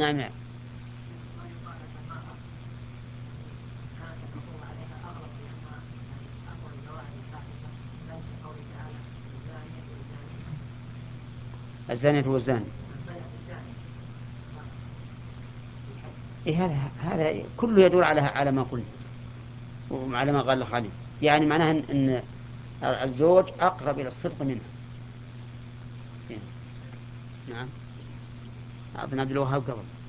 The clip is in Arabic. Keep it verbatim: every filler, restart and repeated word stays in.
نعم نعم. الزانية والزاني. إيه هذا هذا كله يدور على على ما قلنا وعلى ما قال الخالد. يعني معناها أن الزوج أقرب إلى الصدق منها. إيه. نعم. أظن عبد الوهاب قبل.